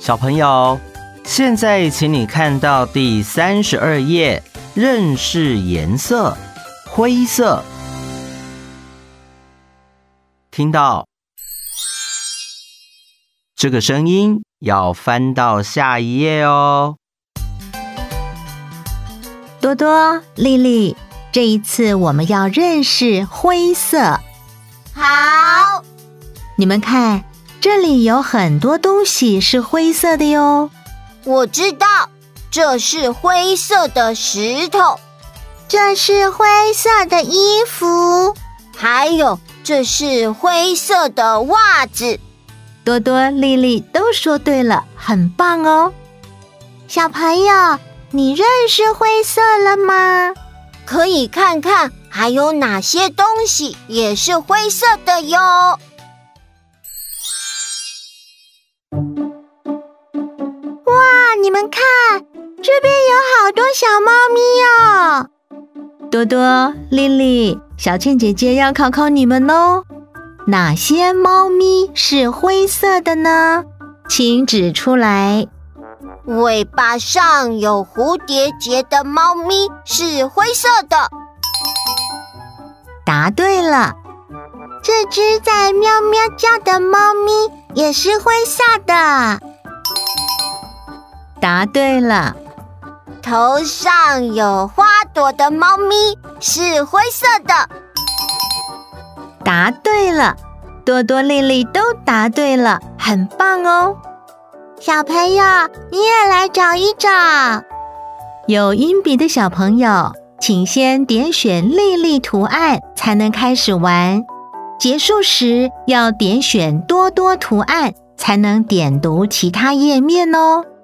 小朋友，现在请你看到第32页，认识颜色，灰色。听到这个声音，要翻到下一页哦。 多多、丽丽，这一次我们要认识灰色。 好， 你们看，这里有很多东西是灰色的哟。 我知道，这是灰色的石头， 这是灰色的衣服， 还有这是灰色的袜子。 多多、丽丽都说对了，很棒哦。小朋友，你认识灰色了吗？ 可以看看还有哪些东西也是灰色的哟。 哇，你们看，这边有好多小猫咪哦。多多、丽丽，小倩姐姐要考考你们哦。哪些猫咪是灰色的呢？请指出来。 尾巴上有蝴蝶结的猫咪是灰色的。 答对了。这只在喵喵叫的猫咪也是灰色的。答对了。 头上有花朵的猫咪是灰色的。 答对了。多多、丽丽都答对了，很棒哦。小朋友，你也来找一找。有音笔的小朋友，请先点选丽丽图案才能开始玩。结束时要点选多多图案才能点读其他页面哦。